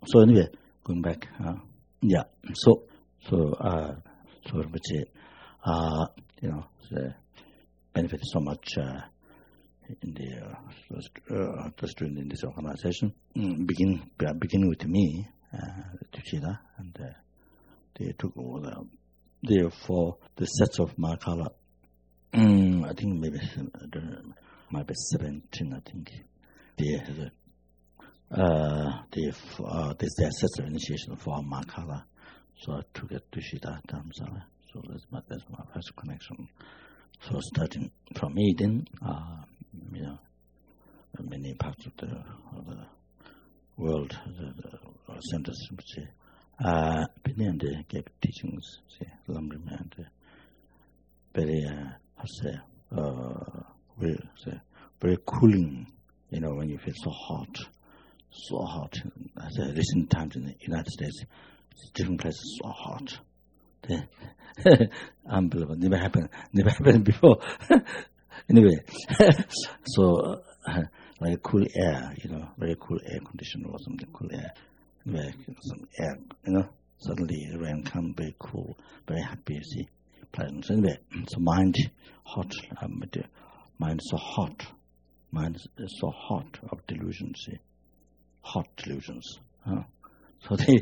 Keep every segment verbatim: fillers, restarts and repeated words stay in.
So anyway, going back, uh, yeah. So so uh, so which uh, you know, the benefit so much uh, in the uh, the student in this organization. Mm, begin beginning with me, uh, and uh, they took all the therefore the sets of Makala. Mm, I think maybe maybe seventeen. I think they uh they uh this their sets of initiation for Makala. So I took it to Shida Dhamsala. So that's my that's my first connection. So starting from Eden, uh, you know, many parts of the, of the world, the, the centers, which uh, and they gave teachings, say, Lamrim and uh, very, uh, how say, uh, very, say, very cooling. You know, when you feel so hot, so hot. As uh, recent times in the United States, different places so hot. Unbelievable. Never happened. Never happened before. Anyway, so uh, like cool air, you know, very cool air condition or something, cool air. Anyway, some air, you know, suddenly the rain comes, very cool, very happy, you see, pleasant. So anyway, so mind hot, um, mind so hot, mind is so hot of delusions, see, hot delusions, huh? So they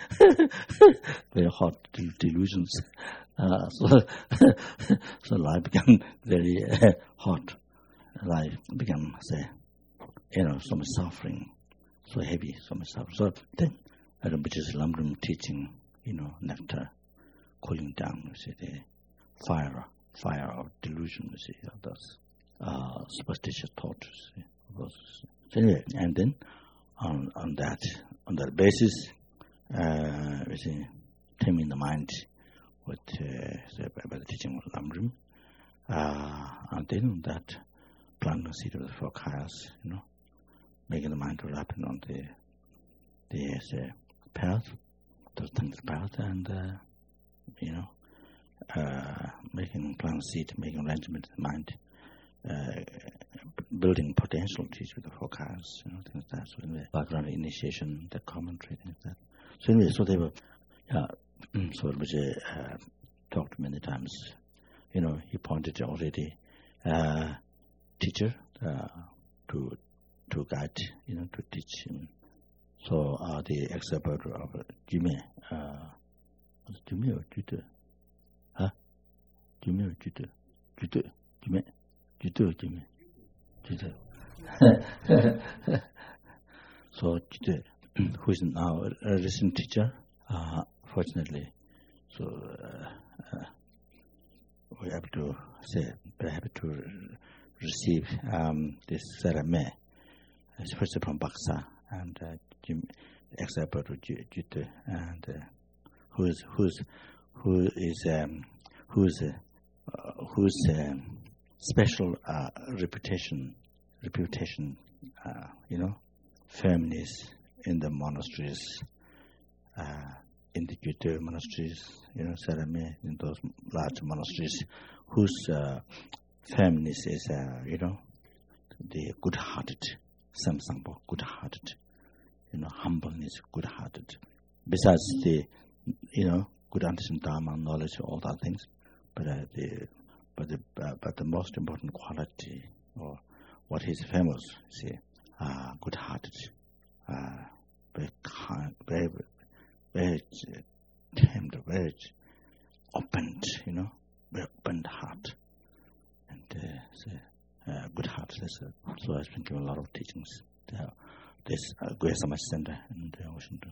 very hot delusions. Uh, so so life become very uh, hot. Life become say, you know, so much suffering, so heavy, so much suffering. So then, uh, which is Lamrim teaching, you know, nectar, cooling down. You see the fire, fire of delusion. You see of those uh, superstitious thoughts. You see, those. So anyway, and then. On, on that on that basis, uh, we see, taming the mind with uh, by the teaching of Lamrim, uh, and then that planting the seed of the four kayas, you know, making the mind to happen on the the say, path, those things path, and uh, you know, uh, making plant seed, making arrangement in the mind. Uh, building potential teach with the four kayas, you know, things like that. So anyway, background initiation, the commentary, things like that. So anyway, so they were, yeah, so it was uh, talked many times. You know, he pointed already, uh, teacher uh, to to guide, you know, to teach him. So uh, the expert of Jume, uh, was it Jume or Jute? Huh? Jume or Jute? Jute? Jume? Jute, Jume? Jute. So Jute, who is now a recent teacher, uh, fortunately, so uh, uh, we have to say, we're happy to receive um, this ceremony, especially from Baksa and uh, Jim, expert Jute, and uh, who is who's who is um, who's uh, who's um, special uh, reputation, reputation, uh, you know, feminists in the monasteries, uh, in the Jute monasteries, you know, Sarame, in those large monasteries, whose uh, feminist is, uh, you know, the good-hearted, samsangpo, good-hearted, you know, humbleness, good-hearted. Besides the, you know, good understanding Dharma, knowledge, all that things, but uh, the But the uh, but the most important quality, or what is famous, see, uh, good-hearted, uh, very kind, very very tender, very open, you know, very open heart, and uh, so, uh, good heart. That's, uh, so I've been given a lot of teachings. Uh, this uh, Guya Samaj Center in the Washington,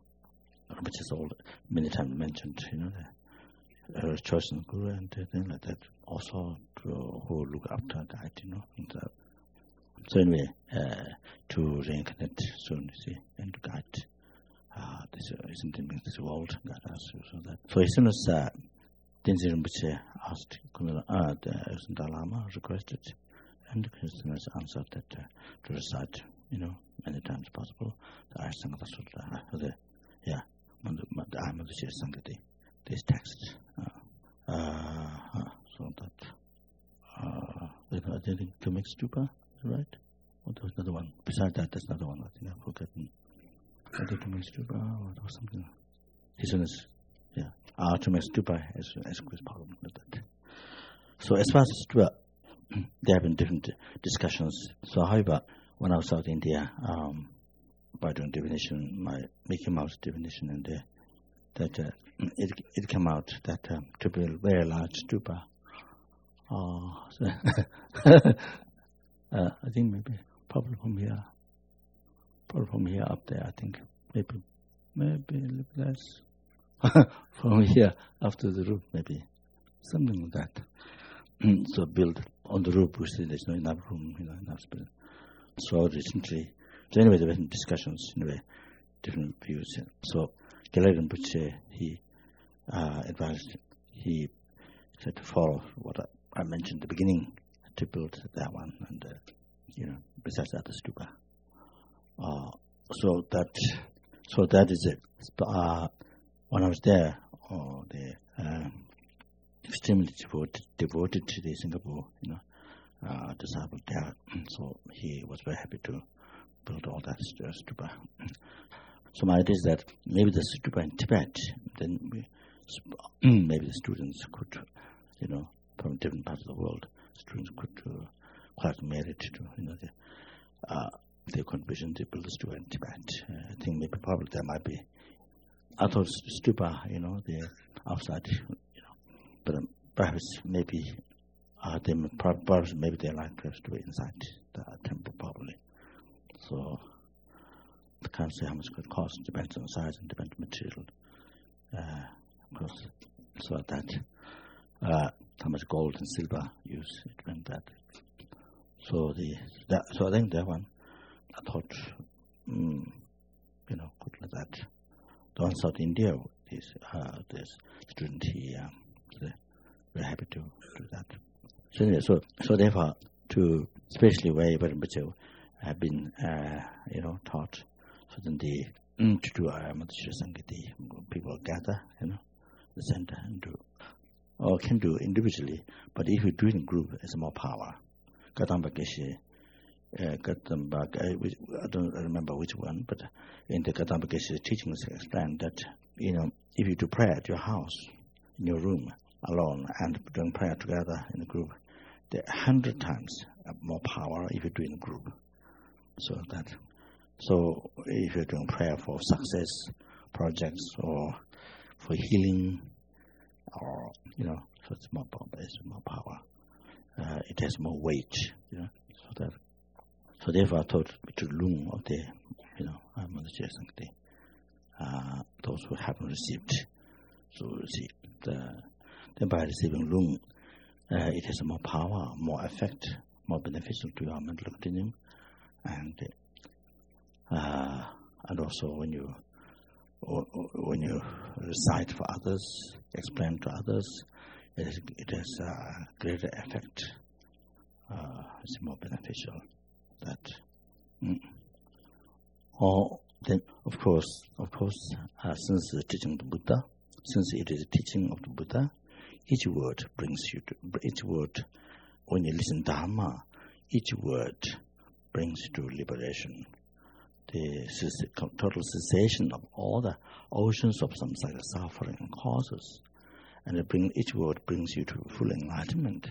which is all many times mentioned, you know. The, Uh, chosen guru and things like that, also to, who look after guide, you know. And, uh, so anyway, uh, to reincarnate soon, you see, and to guide uh, this uh, isn't in this world, guide us, so that. So as soon as uh, Tenzin Rinpoche asked, uh, the Dalai Lama requested, and the Christians answered that uh, to recite, you know, many times possible, the Ayasangata Sutta, the, yeah, the Ayamadashi Sangati. This text, uh, uh, so that, uh, I think Kamek Stupa, right? What was another one? Besides that, there's another one, I think I've forgotten. Ultimate stupa or something. His own is, yeah, ultimate stupa as as quick as possible with that. So as far as stupa, there have been different discussions. So however, when I was out in India, um, by doing divination, my Mickey Mouse divination, and uh, that uh, it it came out that um, to build very large stupa. Oh, so uh, I think maybe probably from here, probably from here up there. I think maybe maybe a little less from here up to the roof, maybe something like that. So build on the roof, which there's no enough room, you know, enough space. So recently, so anyway, there were discussions, anyway, different views. So Gelek Rinpoche, he uh, advised, he said to follow what I, I mentioned at the beginning, to build that one, and uh, you know, besides that, the stupa. Uh, so that, so that is it. Uh, when I was there, oh, the uh, extremely devoted, devoted to the Singapore, you know, uh, disciple there. So he was very happy to build all that stupa. So my idea is that maybe the stupa in Tibet, then we, maybe the students could, you know, from different parts of the world, students could uh, quite merit to, you know, the, uh, their contribution to build the stupa in Tibet. Uh, I think maybe probably there might be other stupa, you know, the outside, you know, but um, perhaps maybe uh, they perhaps maybe they like to have stupa inside the temple probably. So I can't say how much it could cost. Depends on the size and depends on the material. Uh, of course, so that uh, how much gold and silver use, it depends that. So the that, so I think that one I thought, mm, you know, good like that. The one South India, this uh, this student he um, very happy to do that. So anyway, so so therefore, to especially where Rinpoche have been, uh, you know, taught, so then the mm, to do Amadishra Sangati, people gather, you know, the center and do, or can do individually, but if you do it in group, it's more power. Gadamba Geshe, Gadamba, I don't remember which one, but in the Gadamba Geshe teachings explain that, you know, if you do prayer at your house, in your room, alone, and doing prayer together in a group, there are a hundred times more power if you do it in a group. So that, so if you're doing prayer for success projects or for healing, or you know, so it's more power. It's more power. Uh, it has more weight. You know, so that. So therefore, I thought to Lung of the, you know, Amadishra uh those who haven't received, so see the then by receiving Lung, uh, it has more power, more effect, more beneficial to your mental continuum. And uh, and also when you or, or when you recite for others, explain to others, it has, it has a greater effect. Uh, it's more beneficial. That, mm. Or then, of course, of course, uh, since the teaching of the Buddha, since it is a teaching of the Buddha, each word brings you to each word. When you listen Dharma, each word brings you to liberation, the total cessation of all the oceans of samsara suffering and causes, and it bring, each word brings you to full enlightenment.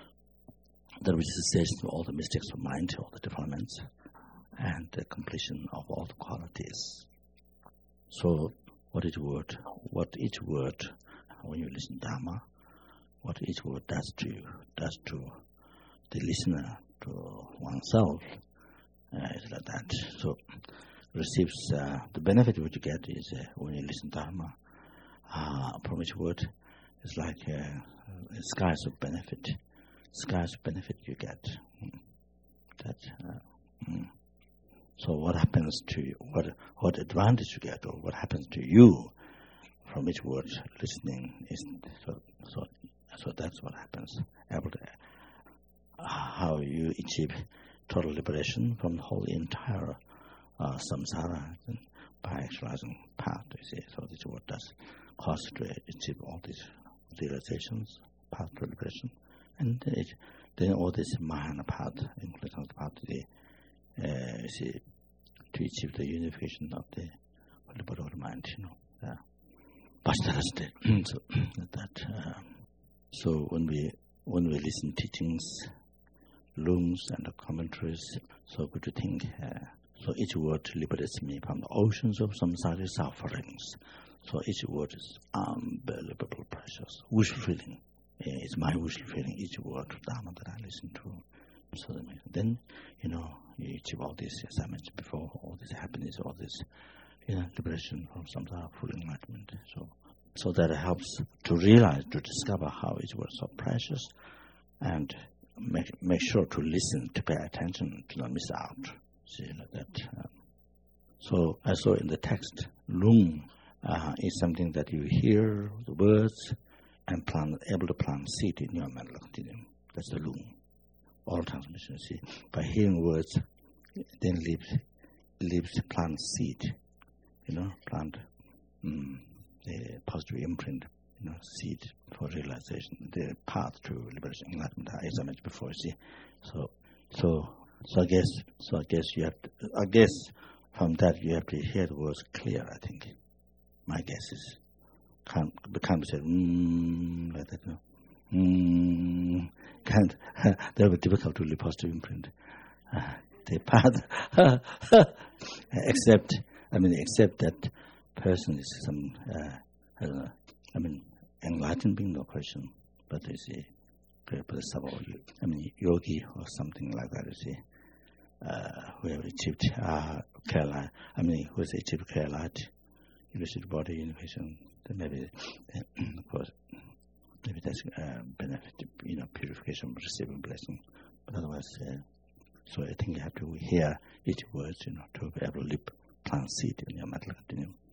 The cessation of all the mistakes of mind, all the defilements, and the completion of all the qualities. So, what each word, what each word, when you listen to Dharma, what each word does to you, does to the listener, to oneself, uh, is like that. So, receives uh, the benefit which you get is uh, when you listen to Dharma, uh, from each word, it's like uh, skies of benefit. Skies of benefit you get. Mm. That. Uh, mm. So, what happens to you? What what advantage you get, or what happens to you from each word listening is so so. So that's what happens. Able to, uh, how you achieve total liberation from the whole entire uh, samsara by actualizing path. You see, so this word does cause to achieve all these realizations, path to liberation, and then, it, then all this mahana path, including the path to the, uh, see, to achieve the unification of the mind, you know. Yeah. So that. Um, so when we when we listen teachings, lungs and the commentaries, so good to think. Uh, so each word liberates me from the oceans of samsara sufferings. So each word is unbelievable precious, wishful feeling. Yeah, it's my wishful feeling. Each word Dharma that I listen to. So then, you know, you achieve all this, as I mentioned before, all this happiness, all this, you know, liberation from samsara, full enlightenment. So, so that helps to realize, to discover how each word is so precious, and make make sure to listen, to pay attention, to not miss out. See, like that. Um, so I saw in the text, lung uh, is something that you hear the words and plant, able to plant seed in your mental continuum. That's the lung. All transmission, see, by hearing words, then leaves leaves plant seed, you know, plant um, the positive imprint, you know, seed for realization, the path to liberation, enlightenment, as I mentioned before. See, so so so I guess so I guess you have to, I guess from that you have to hear the words clear. I think my guess is can't can't be said mm, like that. No. Mm, can't. That would be difficult to leave positive imprint. Uh, the path, except I mean, except that person is some. Uh, I don't know. I mean, enlightened being, no question, but you see, I mean, yogi or something like that. You see, uh, who have achieved uh, Kerala. I mean, who has achieved Kerala, lucid body unification. Then maybe, of course. Maybe that's uh, benefit, you know, purification, receiving blessing. But otherwise, uh, so I think you have to hear each word, you know, to be able to live, plant seed in your mental continuum.